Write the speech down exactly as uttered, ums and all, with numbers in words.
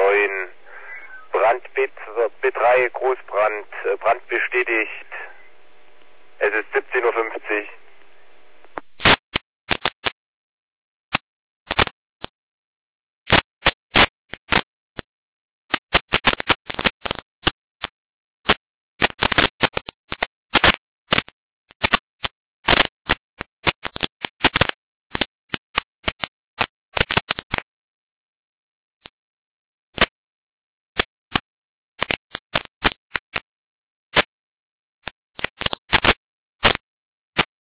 neun. Brand B drei, Großbrand, Brand bestätigt. Es ist siebzehn Uhr fünfzig.